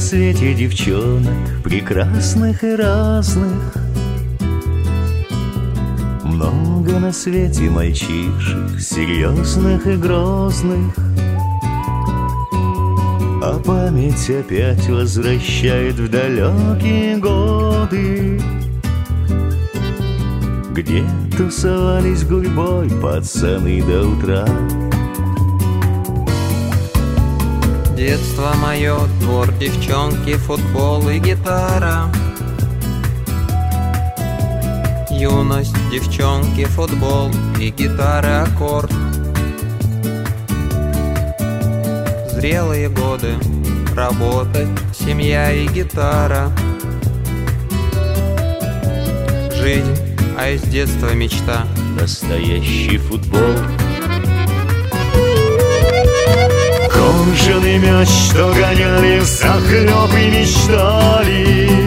свете девчонок, прекрасных и разных. Много на свете мальчишек, серьезных и грозных. А память опять возвращает в далекие годы, где тусовались гурьбой пацаны до утра. Детство мое, двор, девчонки, футбол и гитара. Юность, девчонки, футбол и гитара, аккорд. Зрелые годы, работа, семья и гитара. Жизнь, а из детства мечта. Настоящий футбол. Кожаный мяч, что гоняли взахлеб и мечтали.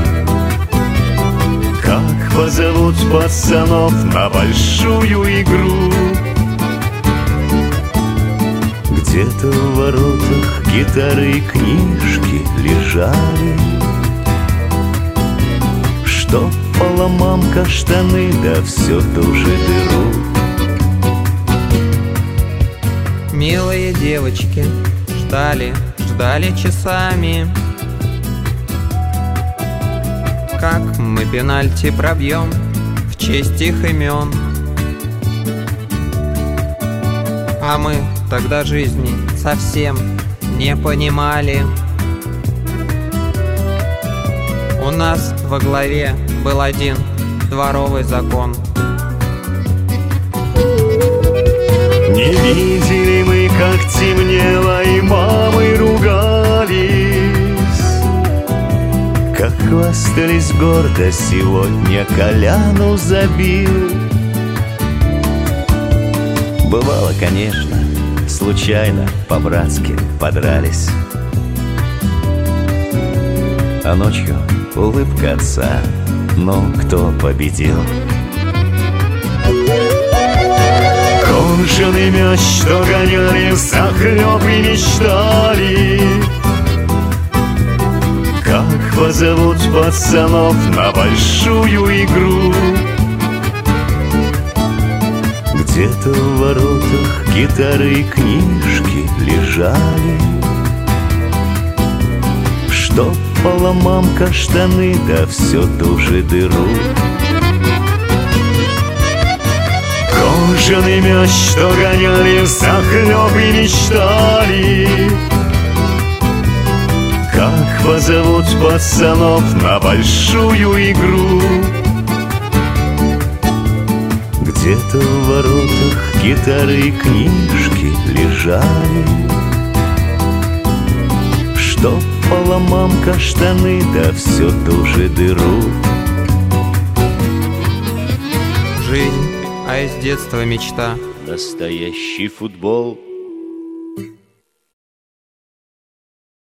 Как позовут пацанов на большую игру? Где-то в воротах гитары и книжки лежали, что по ломам каштаны, да все ту же дыру. Милые девочки ждали, ждали часами, как мы пенальти пробьем в честь их имен. А мы тогда жизни совсем не понимали. У нас во главе был один дворовый закон. Не видели мы, как темнело, и мамы ругались, как хвастались гордо сегодня Коляну забил. Бывало, конечно, случайно, по-братски подрались, а ночью улыбка отца, но кто победил? Кожаный мяч, что гоняли взахлеб и мечтали, как позовут пацанов на большую игру? Где-то в воротах гитары и книжки лежали, что по ломам каштаны, да все ту же дыру. Кожаный мяч, что гоняли взахлеб и мечтали, как позовут пацанов на большую игру? Где-то в воротах гитары и книжки лежали, что по ломам каштаны, да все ту же дыру. Жизнь, а из детства мечта. Настоящий футбол.